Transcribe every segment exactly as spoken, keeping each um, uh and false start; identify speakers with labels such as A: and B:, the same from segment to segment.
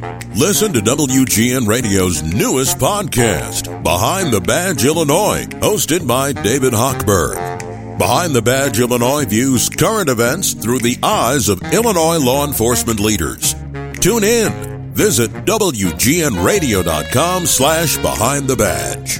A: Listen to W G N Radio's newest podcast, Behind the Badge Illinois, hosted by David Hochberg. Behind the Badge Illinois views current events through the eyes of Illinois law enforcement leaders. Tune in. Visit W G N radio dot com slash behind the badge.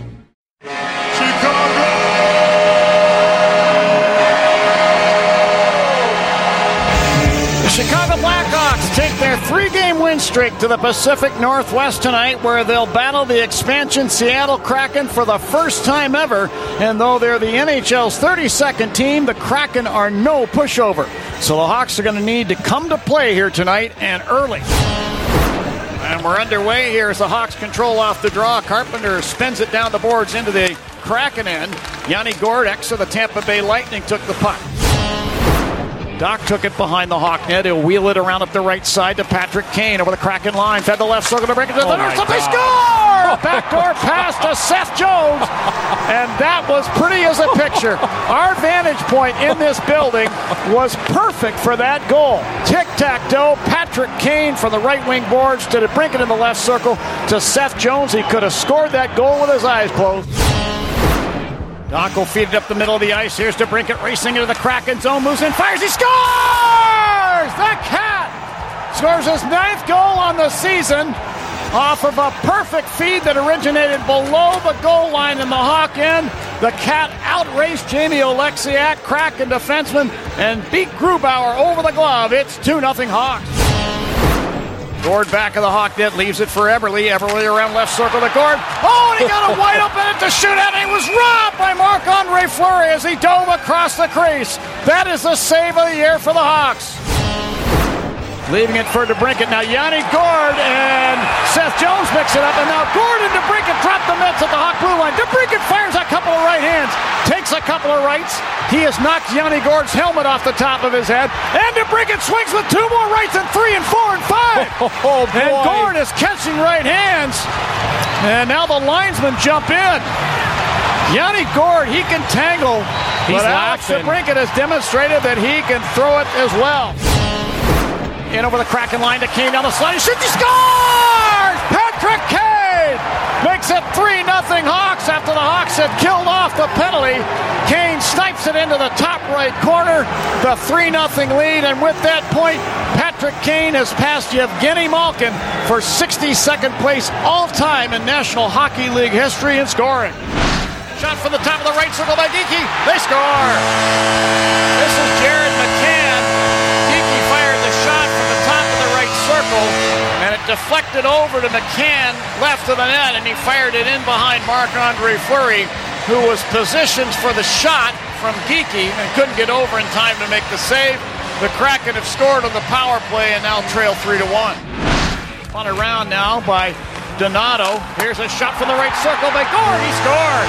B: Chicago Blackhawks take their three-game win streak to the Pacific Northwest tonight, where they'll battle the expansion Seattle Kraken for the first time ever. And though they're the N H L's thirty-second team, the Kraken are no pushover. So the Hawks are going to need to come to play here tonight, and early. And we're underway here as the Hawks control off the draw. Carpenter spins it down the boards into the Kraken end. Yanni Gourde, ex of the Tampa Bay Lightning, took the puck. Doc took it behind the Hawk net. He'll wheel it around up the right side to Patrick Kane over the Kraken line. Fed the left circle to break it to the
C: oh
B: center. Somebody score! Backdoor pass to Seth Jones. And that was pretty as a picture. Our vantage point in this building was perfect for that goal. Tic-tac-toe. Patrick Kane from the right wing boards to bring it in the left circle to Seth Jones. He could have scored that goal with his eyes closed. Doc will feed it up the middle of the ice. Here's DeBrincat racing into the Kraken zone. Moves in, fires, he scores! The Cat scores his ninth goal on the season off of a perfect feed that originated below the goal line in the Hawk end. The Cat outraced Jamie Oleksiak, Kraken defenseman, and beat Grubauer over the glove. It's two nothing Hawks. Gourde back of the Hawk net, leaves it for Eberle. Eberle around left circle to Gourde. Oh, and he got a wide open at the shootout. He was robbed by Marc-Andre Fleury as he dove across the crease. That is the save of the year for the Hawks. Leaving it for DeBrincat. Now Yanni Gourde and Seth Jones mix it up. And now Gourde and DeBrincat drop the mitts at the Hawk blue line. DeBrincat fires a couple of right hands. Takes a couple of rights. He has knocked Yanni Gourde's helmet off the top of his head. And DeBrincat swings with two more rights and three and four and five.
C: Oh, boy.
B: And Gourde is catching right hands. And now the linesmen jump in. Yanni Gourde, he can tangle.
C: He's
B: but Alex
C: laughing.
B: DeBrincat has demonstrated that he can throw it as well. In over the Kraken line to Kane down the slide. He shoots, he scores! Patrick Kane makes it three nothing Hawks after the Hawks had killed off the penalty. Kane snipes it into the top right corner. The three nothing lead, and with that point, Patrick Kane has passed Yevgeny Malkin for sixty-second place all-time in National Hockey League history in scoring. Shot from the top of the right circle by Geekie. They score! This is Jared McCann. Geekie fired the shot from the top of the right circle, and it deflected over to McCann, left of the net, and he fired it in behind Marc-Andre Fleury, who was positioned for the shot from Geekie and couldn't get over in time to make the save. The Kraken have scored on the power play and now trail three to one. On a round now by Donato. Here's a shot from the right circle by Gourde. He scored.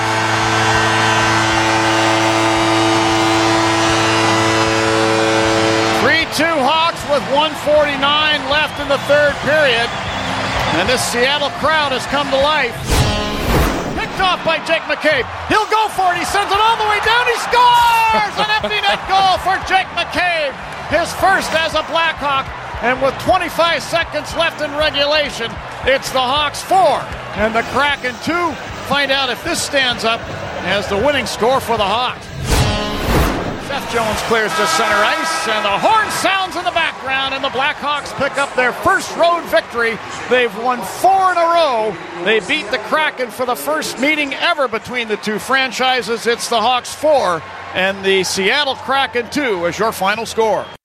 B: three two Hawks with one forty-nine left in the third period. And this Seattle crowd has come to life. Picked off by Jake McCabe. He'll go for it. He sends it all the way down. He scores! An empty net goal for Jake McCabe. His first as a Blackhawk. And with twenty-five seconds left in regulation, it's the Hawks four and the Kraken two. Find out if this stands up as the winning score for the Hawks. Seth Jones clears to center ice, and the horn sounds in the background, and the Blackhawks pick up their first road victory. They've won four in a row. They beat the Kraken for the first meeting ever between the two franchises. It's the Hawks four and the Seattle Kraken two as your final score.